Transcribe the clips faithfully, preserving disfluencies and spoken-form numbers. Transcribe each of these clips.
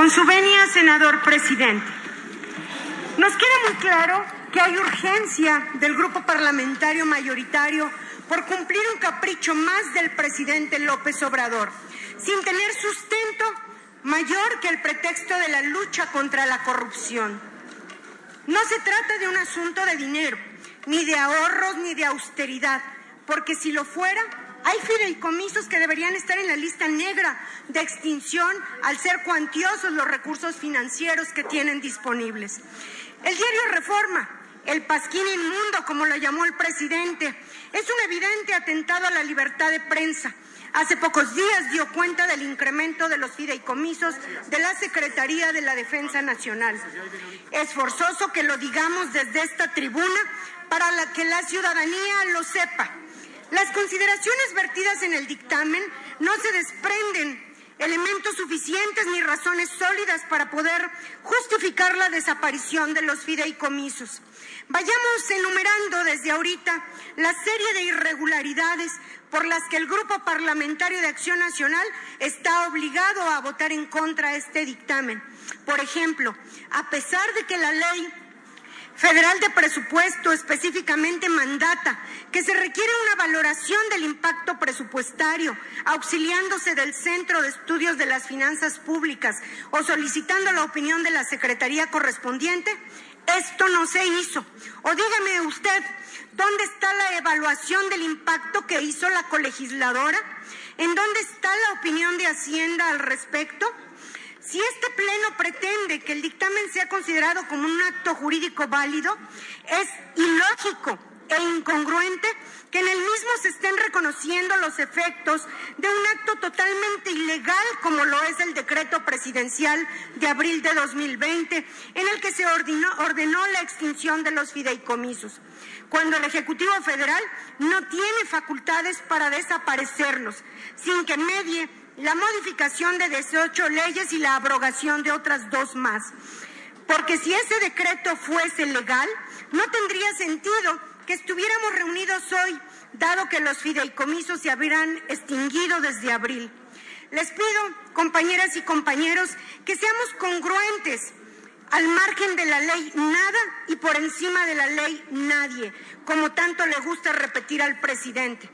Con su venia, senador presidente. Nos queda muy claro que hay urgencia del grupo parlamentario mayoritario por cumplir un capricho más del presidente López Obrador, sin tener sustento mayor que el pretexto de la lucha contra la corrupción. No se trata de un asunto de dinero, ni de ahorros, ni de austeridad, porque si lo fuera, hay fideicomisos que deberían estar en la lista negra de extinción al ser cuantiosos los recursos financieros que tienen disponibles. El diario Reforma, el pasquín inmundo, como lo llamó el presidente, es un evidente atentado a la libertad de prensa. Hace pocos días dio cuenta del incremento de los fideicomisos de la Secretaría de la Defensa Nacional. Es forzoso que lo digamos desde esta tribuna para la que la ciudadanía lo sepa. Las consideraciones vertidas en el dictamen no se desprenden elementos suficientes ni razones sólidas para poder justificar la desaparición de los fideicomisos. Vayamos enumerando desde ahorita la serie de irregularidades por las que el Grupo Parlamentario de Acción Nacional está obligado a votar en contra de este dictamen. Por ejemplo, a pesar de que la Ley Federal de Presupuesto específicamente mandata que se requiere una valoración del impacto presupuestario, auxiliándose del Centro de Estudios de las Finanzas Públicas o solicitando la opinión de la Secretaría correspondiente, esto no se hizo. O dígame usted, ¿dónde está la evaluación del impacto que hizo la colegisladora? ¿En dónde está la opinión de Hacienda al respecto? Si este pleno pretende que el dictamen sea considerado como un acto jurídico válido, es ilógico e incongruente que en el mismo se estén reconociendo los efectos de un acto totalmente ilegal como lo es el decreto presidencial de abril de dos mil veinte, en el que se ordenó, ordenó la extinción de los fideicomisos, cuando el Ejecutivo Federal no tiene facultades para desaparecerlos, sin que medie la modificación de dieciocho leyes y la abrogación de otras dos más. Porque si ese decreto fuese legal, no tendría sentido que estuviéramos reunidos hoy, dado que los fideicomisos se habrán extinguido desde abril. Les pido, compañeras y compañeros, que seamos congruentes. Al margen de la ley, nada, y por encima de la ley, nadie, como tanto le gusta repetir al presidente.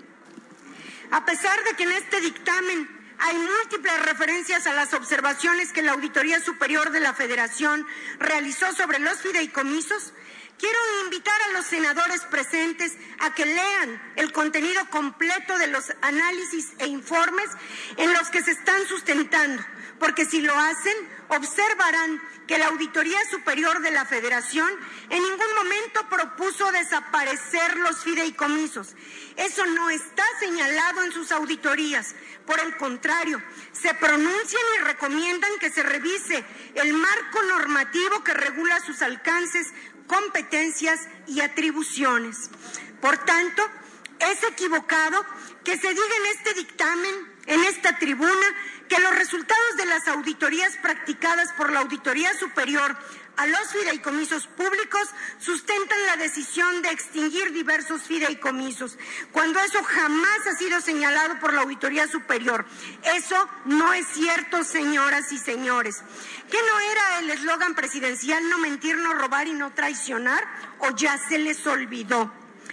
A pesar de que en este dictamen hay múltiples referencias a las observaciones que la Auditoría Superior de la Federación realizó sobre los fideicomisos, quiero invitar a los senadores presentes a que lean el contenido completo de los análisis e informes en los que se están sustentando, porque si lo hacen, observarán que la Auditoría Superior de la Federación en ningún momento propuso desaparecer los fideicomisos. Eso no está señalado en sus auditorías. Por el contrario, se pronuncian y recomiendan que se revise el marco normativo que regula sus alcances, competencias y atribuciones. Por tanto, es equivocado que se diga en este dictamen, en esta tribuna, que los resultados de las auditorías practicadas por la Auditoría Superior a los fideicomisos públicos sustentan la decisión de extinguir diversos fideicomisos, cuando eso jamás ha sido señalado por la Auditoría Superior. Eso no es cierto, señoras y señores. ¿Qué no era el eslogan presidencial no mentir, no robar y no traicionar? ¿O ya se les olvidó?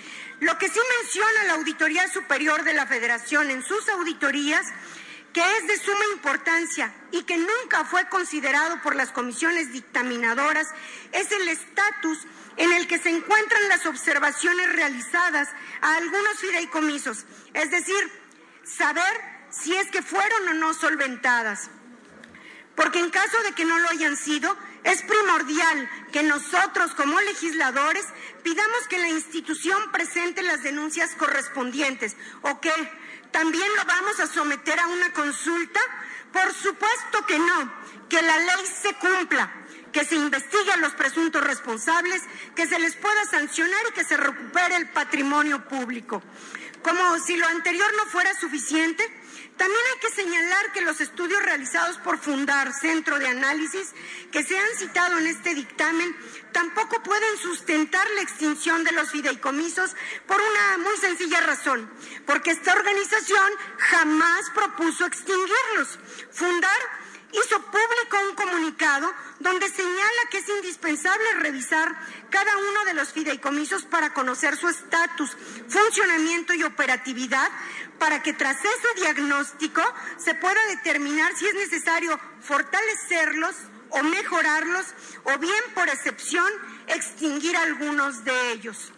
Lo que sí menciona la Auditoría Superior de la Federación en sus auditorías, que es de suma importancia y que nunca fue considerado por las comisiones dictaminadoras, es el estatus en el que se encuentran las observaciones realizadas a algunos fideicomisos, es decir, saber si es que fueron o no solventadas. Porque en caso de que no lo hayan sido, es primordial que nosotros como legisladores pidamos que la institución presente las denuncias correspondientes. ¿O qué? ¿También lo vamos a someter a una consulta? Por supuesto que no, que la ley se cumpla, que se investigue a los presuntos responsables, que se les pueda sancionar y que se recupere el patrimonio público. Como si lo anterior no fuera suficiente, también hay que señalar que los estudios realizados por Fundar, Centro de Análisis, que se han citado en este dictamen, tampoco pueden sustentar la extinción de los fideicomisos por una muy sencilla razón, porque esta organización jamás propuso extinguirlos. Fundar hizo público un comunicado comunicado donde señala que es indispensable revisar cada uno de los fideicomisos para conocer su estatus, funcionamiento y operatividad, para que tras ese diagnóstico se pueda determinar si es necesario fortalecerlos o mejorarlos, o bien, por excepción, extinguir algunos de ellos.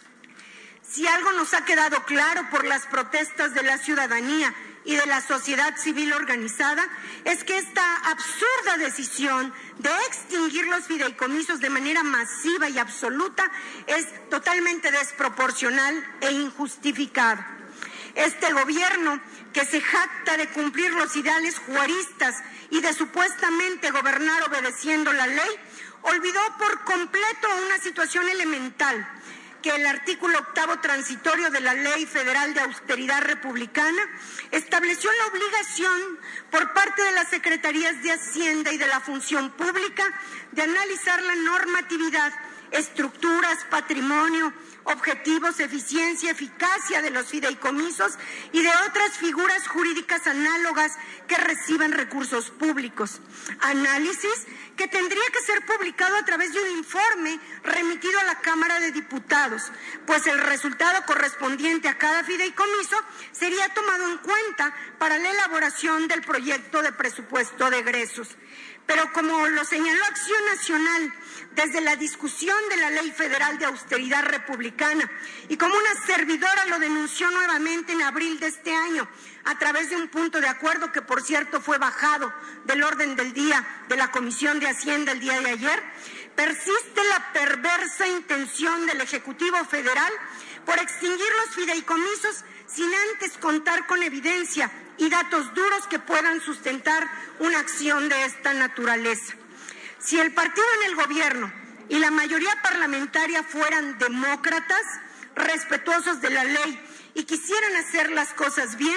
Si algo nos ha quedado claro por las protestas de la ciudadanía y de la sociedad civil organizada, es que esta absurda decisión de extinguir los fideicomisos de manera masiva y absoluta es totalmente desproporcional e injustificada. Este gobierno, que se jacta de cumplir los ideales juaristas y de supuestamente gobernar obedeciendo la ley, olvidó por completo una situación elemental, que el artículo octavo transitorio de la Ley Federal de Austeridad Republicana estableció la obligación por parte de las Secretarías de Hacienda y de la Función Pública de analizar la normatividad, estructuras, patrimonio, objetivos, eficiencia, eficacia de los fideicomisos y de otras figuras jurídicas análogas que reciban recursos públicos. Análisis que tendría que ser publicado a través de un informe remitido a la Cámara de Diputados, pues el resultado correspondiente a cada fideicomiso sería tomado en cuenta para la elaboración del proyecto de presupuesto de egresos. Pero como lo señaló Acción Nacional desde la discusión de la Ley Federal de Austeridad Republicana, y como una servidora lo denunció nuevamente en abril de este año, a través de un punto de acuerdo que, por cierto, fue bajado del orden del día de la Comisión de Hacienda el día de ayer, persiste la perversa intención del Ejecutivo Federal por extinguir los fideicomisos sin antes contar con evidencia y datos duros que puedan sustentar una acción de esta naturaleza. Si el partido en el gobierno y la mayoría parlamentaria fueran demócratas, respetuosos de la ley y quisieran hacer las cosas bien,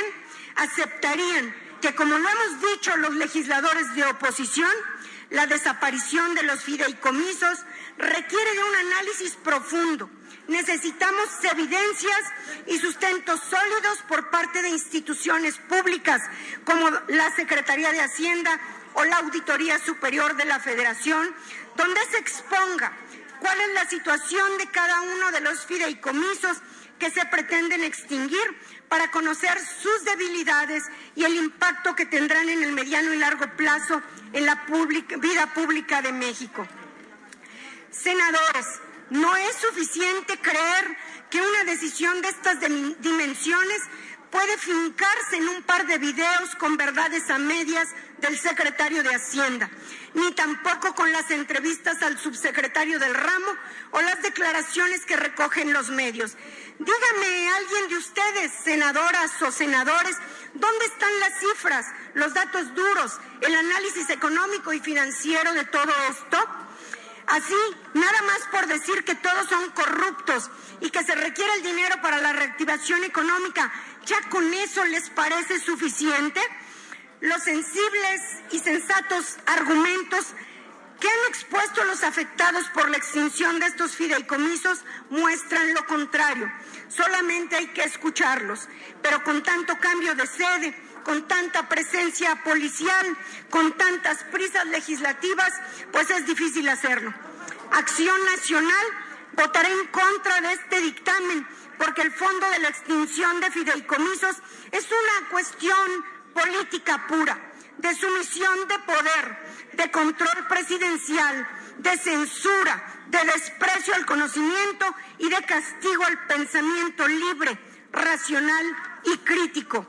aceptarían que, como lo hemos dicho los legisladores de oposición, la desaparición de los fideicomisos requiere de un análisis profundo. Necesitamos evidencias y sustentos sólidos por parte de instituciones públicas como la Secretaría de Hacienda o la Auditoría Superior de la Federación, donde se exponga cuál es la situación de cada uno de los fideicomisos que se pretenden extinguir, para conocer sus debilidades y el impacto que tendrán en el mediano y largo plazo en la pública, vida pública de México. Senadores, no es suficiente creer que una decisión de estas dimensiones puede fincarse en un par de videos con verdades a medias del secretario de Hacienda, ni tampoco con las entrevistas al subsecretario del ramo o las declaraciones que recogen los medios. Dígame alguien de ustedes, senadoras o senadores, ¿dónde están las cifras, los datos duros, el análisis económico y financiero de todo esto? Así, nada más por decir que todos son corruptos y que se requiere el dinero para la reactivación económica, ¿ya con eso les parece suficiente? Los sensibles y sensatos argumentos que han expuesto los afectados por la extinción de estos fideicomisos muestran lo contrario. Solamente hay que escucharlos, pero con tanto cambio de sede, con tanta presencia policial, con tantas prisas legislativas, pues es difícil hacerlo. Acción Nacional votará en contra de este dictamen, porque el fondo de la extinción de fideicomisos es una cuestión política pura, de sumisión de poder, de control presidencial, de censura, de desprecio al conocimiento y de castigo al pensamiento libre, racional y crítico.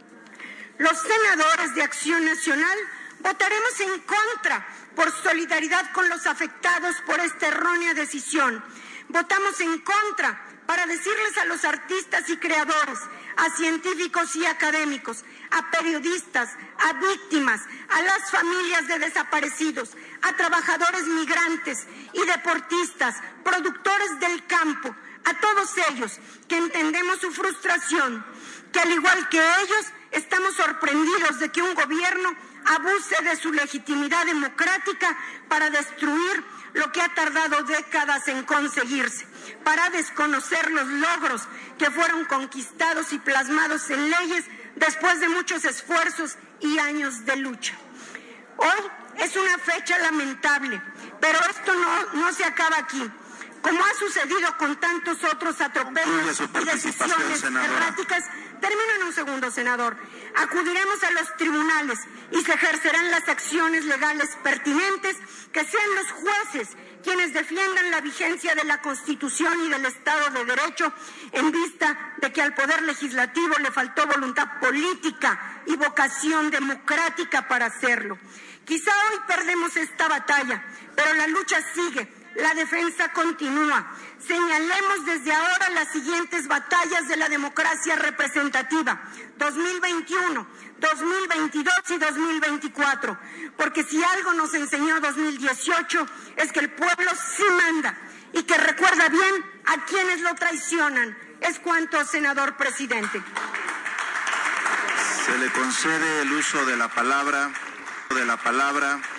Los senadores de Acción Nacional votaremos en contra por solidaridad con los afectados por esta errónea decisión. Votamos en contra para decirles a los artistas y creadores, a científicos y académicos, a periodistas, a víctimas, a las familias de desaparecidos, a trabajadores migrantes y deportistas, productores del campo, a todos ellos que entendemos su frustración, que al igual que ellos estamos sorprendidos de que un gobierno abuse de su legitimidad democrática para destruir lo que ha tardado décadas en conseguirse, para desconocer los logros que fueron conquistados y plasmados en leyes después de muchos esfuerzos y años de lucha. Hoy es una fecha lamentable, pero esto no, no se acaba aquí. Como ha sucedido con tantos otros atropellos y decisiones erráticas, termino en un segundo, senador, acudiremos a los tribunales y se ejercerán las acciones legales pertinentes, que sean los jueces quienes defiendan la vigencia de la Constitución y del Estado de Derecho, en vista de que al Poder Legislativo le faltó voluntad política y vocación democrática para hacerlo. Quizá hoy perdemos esta batalla, pero la lucha sigue. La defensa continúa. Señalemos desde ahora las siguientes batallas de la democracia representativa, dos mil veintiuno, dos mil veintidós y dos mil veinticuatro, porque si algo nos enseñó dos mil dieciocho es que el pueblo sí manda y que recuerda bien a quienes lo traicionan. Es cuanto, senador presidente. Se le concede el uso de la palabra, de la palabra.